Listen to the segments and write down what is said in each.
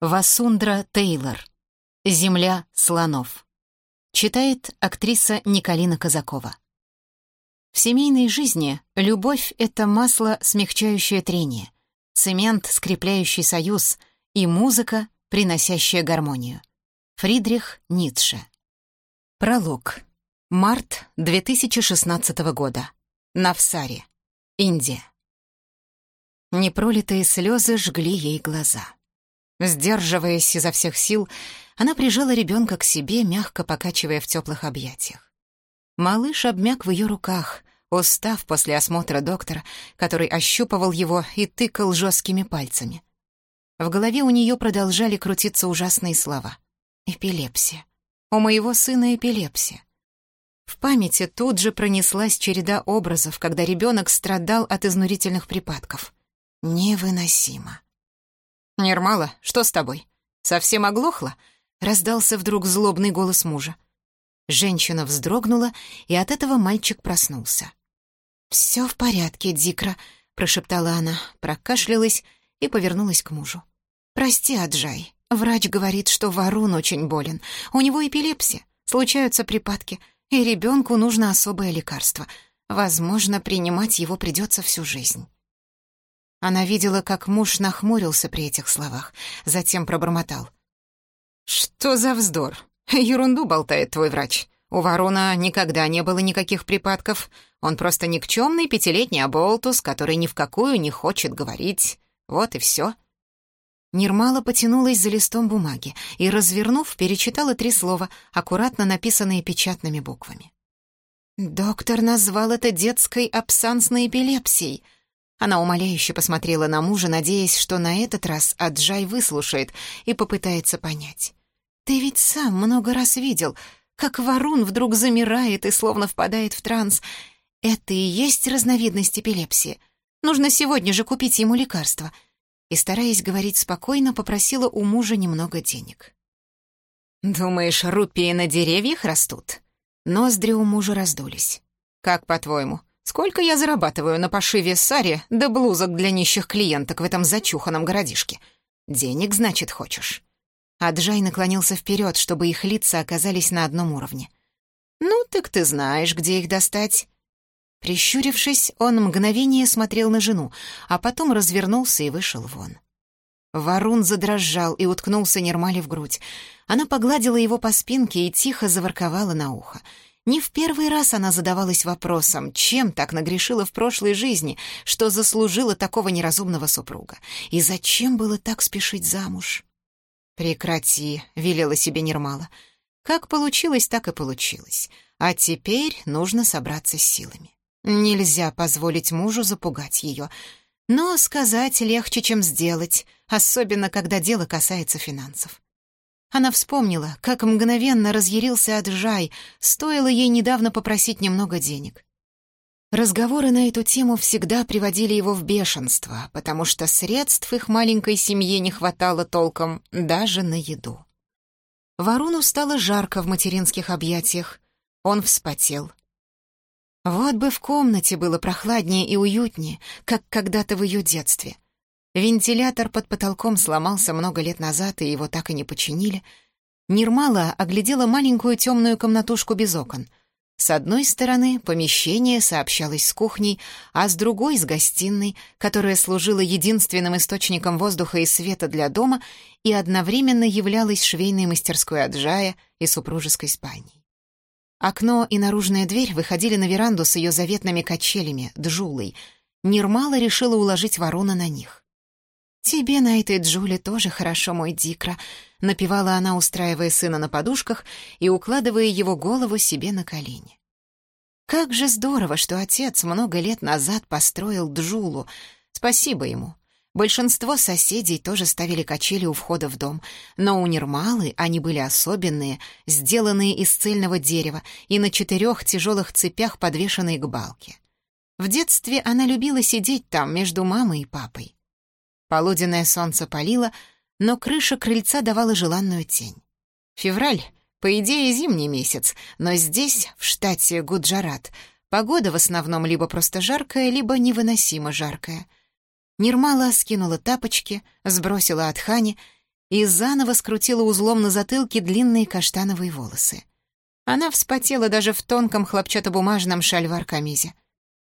Васундра Тейлор. «Земля слонов». Читает актриса Николина Казакова. В семейной жизни любовь — это масло, смягчающее трение, цемент, скрепляющий союз, и музыка, приносящая гармонию. Фридрих Ницше. Пролог. Март 2016 года. Навсари, Индия. Непролитые слезы жгли ей глаза. Сдерживаясь изо всех сил, она прижала ребенка к себе, мягко покачивая в теплых объятиях. Малыш обмяк в ее руках, устав после осмотра доктора, который ощупывал его и тыкал жесткими пальцами. В голове у нее продолжали крутиться ужасные слова. «Эпилепсия. У моего сына эпилепсия». В памяти тут же пронеслась череда образов, когда ребенок страдал от изнурительных припадков. Невыносимо. «Нирмала, что с тобой? Совсем оглохла?» — раздался вдруг злобный голос мужа. Женщина вздрогнула, и от этого мальчик проснулся. «Все в порядке, Дикра», — прошептала она, прокашлялась и повернулась к мужу. «Прости, Аджай, врач говорит, что Варун очень болен. У него эпилепсия, случаются припадки, и ребенку нужно особое лекарство. Возможно, принимать его придется всю жизнь». Она видела, как муж нахмурился при этих словах, затем пробормотал. «Что за вздор? Ерунду болтает твой врач. У Варуна никогда не было никаких припадков. Он просто никчемный пятилетний оболтус, который ни в какую не хочет говорить. Вот и все». Нирмала потянулась за листом бумаги и, развернув, перечитала 3 слова, аккуратно написанные печатными буквами. «Доктор назвал это детской абсансной эпилепсией». Она умоляюще посмотрела на мужа, надеясь, что на этот раз Аджай выслушает и попытается понять. «Ты ведь сам много раз видел, как Варун вдруг замирает и словно впадает в транс. Это и есть разновидность эпилепсии. Нужно сегодня же купить ему лекарство». И, стараясь говорить спокойно, попросила у мужа немного денег. «Думаешь, рупии на деревьях растут?» Ноздри у мужа раздулись. «Как, по-твоему, сколько я зарабатываю на пошиве сари да блузок для нищих клиенток в этом зачуханном городишке? Денег, значит, хочешь?» Аджай наклонился вперед, чтобы их лица оказались на одном уровне. «Ну, так ты знаешь, где их достать». Прищурившись, он мгновение смотрел на жену, а потом развернулся и вышел вон. Варун задрожал и уткнулся Нирмале в грудь. Она погладила его по спинке и тихо заворковала на ухо. Не в первый раз она задавалась вопросом, чем так нагрешила в прошлой жизни, что заслужила такого неразумного супруга, и зачем было так спешить замуж. «Прекрати», — велела себе Нирмала. «Как получилось, так и получилось. А теперь нужно собраться с силами. Нельзя позволить мужу запугать ее. Но сказать легче, чем сделать, особенно когда дело касается финансов». Она вспомнила, как мгновенно разъярился Аджай, стоило ей недавно попросить немного денег. Разговоры на эту тему всегда приводили его в бешенство, потому что средств их маленькой семье не хватало толком даже на еду. Варуну стало жарко в материнских объятиях. Он вспотел. Вот бы в комнате было прохладнее и уютнее, как когда-то в ее детстве. Вентилятор под потолком сломался много лет назад, и его так и не починили. Нирмала оглядела маленькую темную комнатушку без окон. С одной стороны помещение сообщалось с кухней, а с другой — с гостиной, которая служила единственным источником воздуха и света для дома и одновременно являлась швейной мастерской Аджая и супружеской спальней. Окно и наружная дверь выходили на веранду с ее заветными качелями, джулой. Нирмала решила уложить Варуна на них. «Тебе на этой джуле тоже хорошо, мой Дикра», — напевала она, устраивая сына на подушках и укладывая его голову себе на колени. «Как же здорово, что отец много лет назад построил джулу. Спасибо ему. Большинство соседей тоже ставили качели у входа в дом, но у Нирмалы они были особенные, сделанные из цельного дерева и на 4 тяжелых цепях, подвешенные к балке. В детстве она любила сидеть там между мамой и папой. Полуденное солнце палило, но крыша крыльца давала желанную тень. Февраль, по идее, зимний месяц, но здесь, в штате Гуджарат, погода в основном либо просто жаркая, либо невыносимо жаркая. Нирмала скинула тапочки, сбросила от Хани и заново скрутила узлом на затылке длинные каштановые волосы. Она вспотела даже в тонком хлопчатобумажном шальвар-камизе.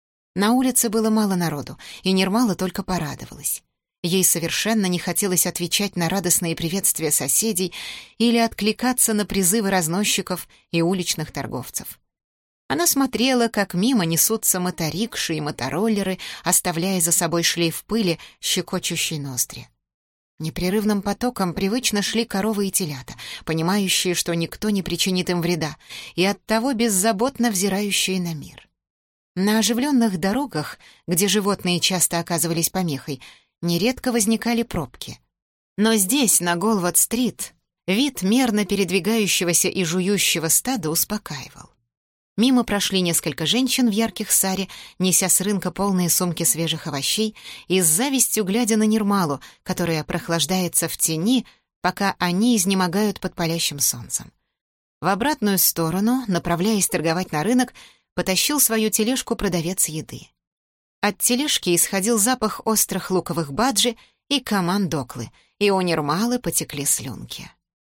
На улице было мало народу, и Нирмала только порадовалась. Ей совершенно не хотелось отвечать на радостные приветствия соседей или откликаться на призывы разносчиков и уличных торговцев. Она смотрела, как мимо несутся моторикши и мотороллеры, оставляя за собой шлейф пыли, щекочущей ноздри. Непрерывным потоком привычно шли коровы и телята, понимающие, что никто не причинит им вреда, и оттого беззаботно взирающие на мир. На оживленных дорогах, где животные часто оказывались помехой, нередко возникали пробки. Но здесь, на Голвот-стрит, вид мерно передвигающегося и жующего стада успокаивал. Мимо прошли несколько женщин в ярких саре, неся с рынка полные сумки свежих овощей и с завистью глядя на Нирмалу, которая прохлаждается в тени, пока они изнемогают под палящим солнцем. В обратную сторону, направляясь торговать на рынок, потащил свою тележку продавец еды. От тележки исходил запах острых луковых баджи и каман-доклы, и у Нирмалы потекли слюнки.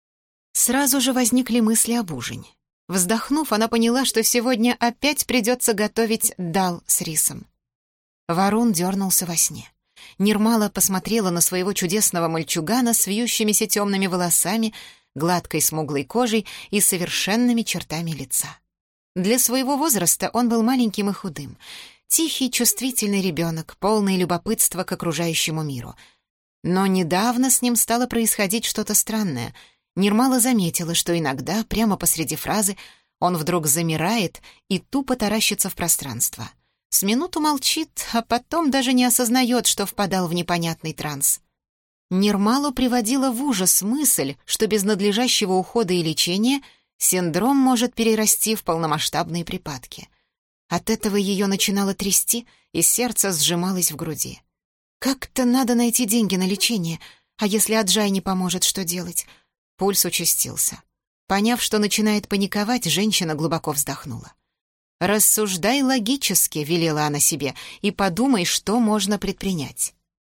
Сразу же возникли мысли об ужине. Вздохнув, она поняла, что сегодня опять придется готовить дал с рисом. Варун дернулся во сне. Нирмала посмотрела на своего чудесного мальчугана с вьющимися темными волосами, гладкой смуглой кожей и совершенными чертами лица. Для своего возраста он был маленьким и худым. Тихий, чувствительный ребенок, полный любопытства к окружающему миру. Но недавно с ним стало происходить что-то странное — Нирмала заметила, что иногда, прямо посреди фразы, он вдруг замирает и тупо таращится в пространство. С минуту молчит, а потом даже не осознает, что впадал в непонятный транс. Нирмалу приводила в ужас мысль, что без надлежащего ухода и лечения синдром может перерасти в полномасштабные припадки. От этого ее начинало трясти, и сердце сжималось в груди. Как-то надо найти деньги на лечение, а если Аджай не поможет, что делать? Пульс участился. Поняв, что начинает паниковать, женщина глубоко вздохнула. «Рассуждай логически», — велела она себе, — «и подумай, что можно предпринять».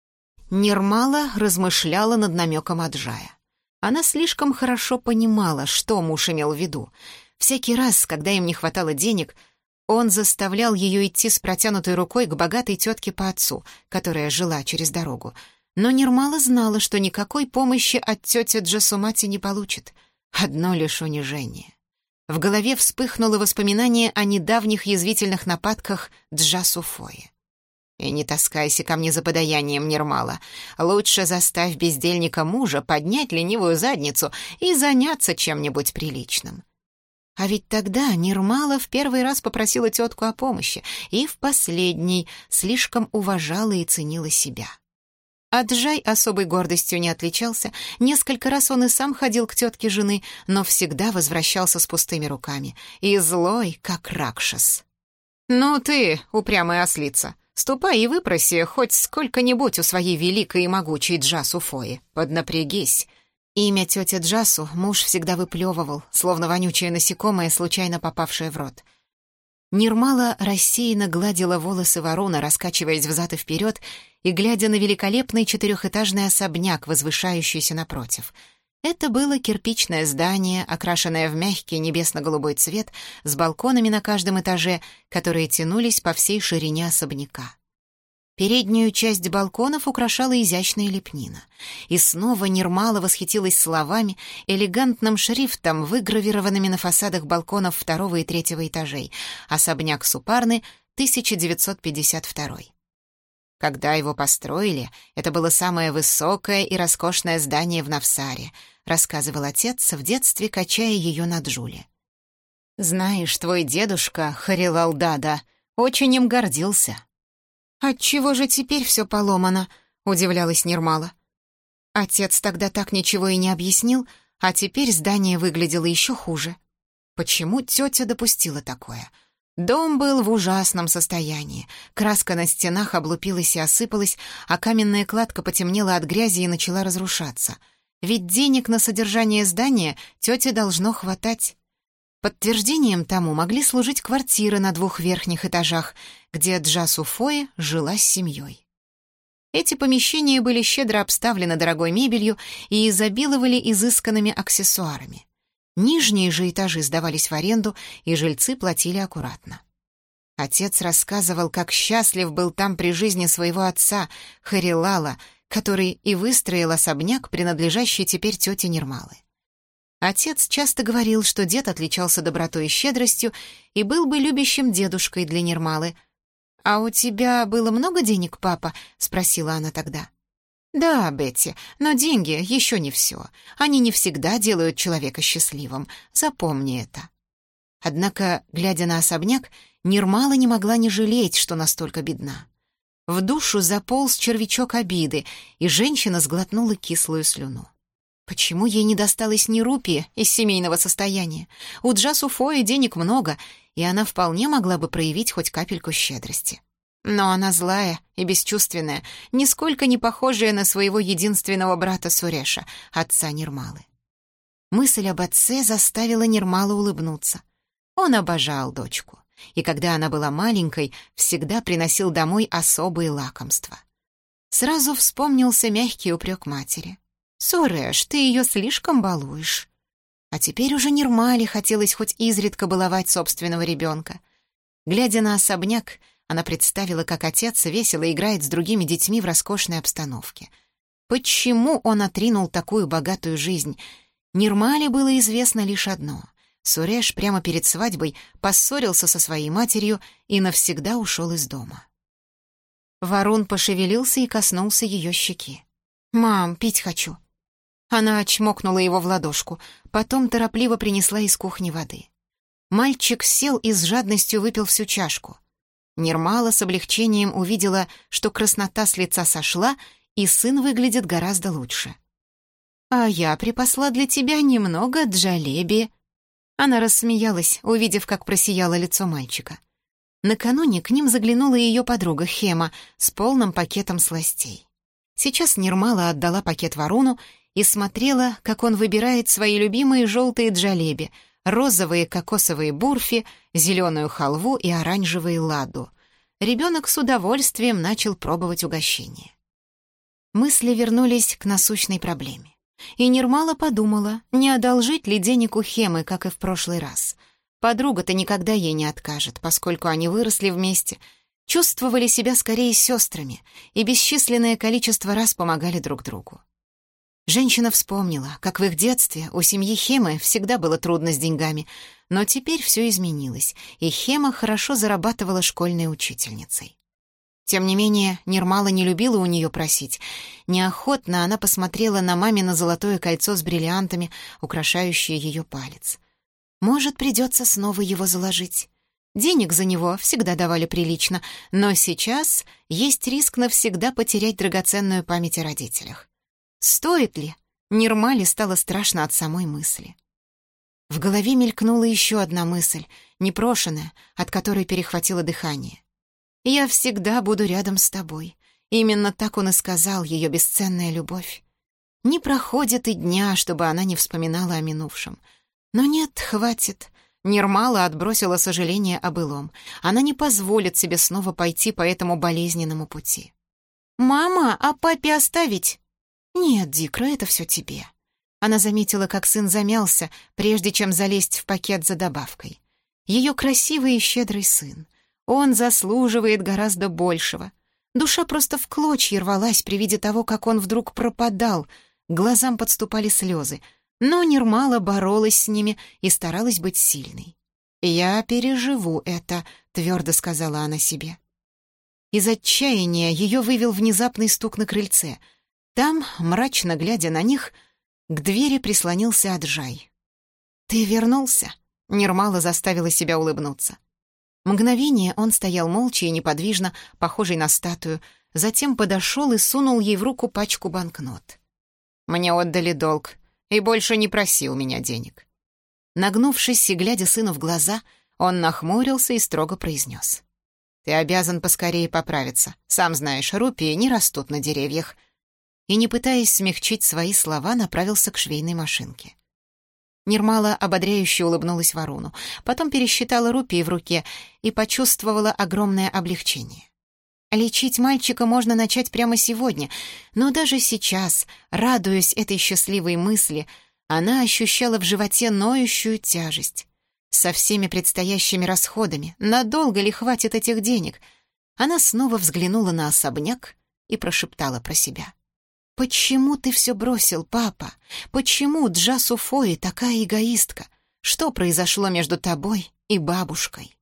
Нирмала размышляла над намеком Аджая. Она слишком хорошо понимала, что муж имел в виду. Всякий раз, когда им не хватало денег, он заставлял ее идти с протянутой рукой к богатой тетке по отцу, которая жила через дорогу. Но Нирмала знала, что никакой помощи от тети Джасумати не получит. Одно лишь унижение. В голове вспыхнуло воспоминание о недавних язвительных нападках Джасуфои. «И не таскайся ко мне за подаянием, Нирмала. Лучше заставь бездельника мужа поднять ленивую задницу и заняться чем-нибудь приличным». А ведь тогда Нирмала в первый раз попросила тетку о помощи и в последний слишком уважала и ценила себя. Аджай особой гордостью не отличался. Несколько раз он и сам ходил к тетке жены, но всегда возвращался с пустыми руками. И злой, как Ракшас. «Ну ты, упрямая ослица, ступай и выпроси хоть сколько-нибудь у своей великой и могучей Джасуфои. Поднапрягись». Имя тети Джасу муж всегда выплевывал, словно вонючее насекомое, случайно попавшее в рот. Нирмала рассеянно гладила волосы Варуна, раскачиваясь взад и вперед, и глядя на великолепный четырехэтажный особняк, возвышающийся напротив. Это было кирпичное здание, окрашенное в мягкий небесно-голубой цвет, с балконами на каждом этаже, которые тянулись по всей ширине особняка. Переднюю часть балконов украшала изящная лепнина. И снова Нирмала восхитилась словами, элегантным шрифтом, выгравированными на фасадах балконов 2 и 3 этажей. Особняк Супарны, 1952. Когда его построили, это было самое высокое и роскошное здание в Навсаре, рассказывал отец, в детстве качая ее на джуле. «Знаешь, твой дедушка, Харилал Дада, очень им гордился». «Отчего же теперь все поломано?» — удивлялась Нирмала. Отец тогда так ничего и не объяснил, а теперь здание выглядело еще хуже. Почему тетя допустила такое? Дом был в ужасном состоянии. Краска на стенах облупилась и осыпалась, а каменная кладка потемнела от грязи и начала разрушаться. Ведь денег на содержание здания тете должно хватать. Подтверждением тому могли служить квартиры на 2 верхних этажах, где Джасуфои жила с семьей. Эти помещения были щедро обставлены дорогой мебелью и изобиловали изысканными аксессуарами. Нижние же этажи сдавались в аренду, и жильцы платили аккуратно. Отец рассказывал, как счастлив был там при жизни своего отца, Харилала, который и выстроил особняк, принадлежащий теперь тете Нирмалы. Отец часто говорил, что дед отличался добротой и щедростью и был бы любящим дедушкой для Нирмалы. «А у тебя было много денег, папа?» — спросила она тогда. «Да, Бетти, но деньги еще не все. Они не всегда делают человека счастливым. Запомни это». Однако, глядя на особняк, Нирмала не могла не жалеть, что настолько бедна. В душу заполз червячок обиды, и женщина сглотнула кислую слюну. Почему ей не досталось ни рупии из семейного состояния? У Джасу Фои денег много, и она вполне могла бы проявить хоть капельку щедрости. Но она злая и бесчувственная, нисколько не похожая на своего единственного брата Суреша, отца Нирмалы. Мысль об отце заставила Нирмалу улыбнуться. Он обожал дочку, и когда она была маленькой, всегда приносил домой особые лакомства. Сразу вспомнился мягкий упрек матери. «Суреш, ты ее слишком балуешь». А теперь уже Нирмале хотелось хоть изредка баловать собственного ребенка. Глядя на особняк, она представила, как отец весело играет с другими детьми в роскошной обстановке. Почему он отринул такую богатую жизнь? Нирмале было известно лишь одно. Суреш прямо перед свадьбой поссорился со своей матерью и навсегда ушел из дома. Варун пошевелился и коснулся ее щеки. «Мам, пить хочу». Она чмокнула его в ладошку, потом торопливо принесла из кухни воды. Мальчик сел и с жадностью выпил всю чашку. Нирмала с облегчением увидела, что краснота с лица сошла, и сын выглядит гораздо лучше. «А я припасла для тебя немного джалеби». Она рассмеялась, увидев, как просияло лицо мальчика. Накануне к ним заглянула ее подруга Хема с полным пакетом сластей. Сейчас Нирмала отдала пакет Варуну и смотрела, как он выбирает свои любимые желтые джалеби, розовые кокосовые бурфи, зеленую халву и оранжевые ладу. Ребенок с удовольствием начал пробовать угощение. Мысли вернулись к насущной проблеме. И Нирмала подумала, не одолжить ли денег у Хемы, как и в прошлый раз. Подруга-то никогда ей не откажет, поскольку они выросли вместе, чувствовали себя скорее сестрами и бесчисленное количество раз помогали друг другу. Женщина вспомнила, как в их детстве у семьи Хемы всегда было трудно с деньгами, но теперь все изменилось, и Хема хорошо зарабатывала школьной учительницей. Тем не менее, Нирмала не любила у нее просить. Неохотно она посмотрела на мамино золотое кольцо с бриллиантами, украшающее ее палец. Может, придется снова его заложить. Денег за него всегда давали прилично, но сейчас есть риск навсегда потерять драгоценную память о родителях. Стоит ли? Нирмале стало страшно от самой мысли. В голове мелькнула еще одна мысль, непрошенная, от которой перехватило дыхание. «Я всегда буду рядом с тобой». Именно так он и сказал, ее бесценная любовь. Не проходит и дня, чтобы она не вспоминала о минувшем. Но нет, хватит. Нирмала отбросила сожаление о былом. Она не позволит себе снова пойти по этому болезненному пути. «Мама, а папе оставить?» «Нет, Дикра, это все тебе». Она заметила, как сын замялся, прежде чем залезть в пакет за добавкой. Ее красивый и щедрый сын. Он заслуживает гораздо большего. Душа просто в клочья рвалась при виде того, как он вдруг пропадал. К глазам подступали слезы. Но Нирмала боролась с ними и старалась быть сильной. «Я переживу это», — твердо сказала она себе. Из отчаяния ее вывел внезапный стук на крыльце. Там, мрачно глядя на них, к двери прислонился Аджай. «Ты вернулся?» — Нирмала заставила себя улыбнуться. Мгновение он стоял молча и неподвижно, похожий на статую, затем подошел и сунул ей в руку пачку банкнот. «Мне отдали долг, и больше не проси у меня денег». Нагнувшись и глядя сыну в глаза, он нахмурился и строго произнес: «Ты обязан поскорее поправиться. Сам знаешь, рупии не растут на деревьях». И, не пытаясь смягчить свои слова, направился к швейной машинке. Нирмала ободряюще улыбнулась Варуну, потом пересчитала рупии в руке и почувствовала огромное облегчение. Лечить мальчика можно начать прямо сегодня, но даже сейчас, радуясь этой счастливой мысли, она ощущала в животе ноющую тяжесть. Со всеми предстоящими расходами, надолго ли хватит этих денег? Она снова взглянула на особняк и прошептала про себя. «Почему ты все бросил, папа? Почему Джа Суфои такая эгоистка? Что произошло между тобой и бабушкой?»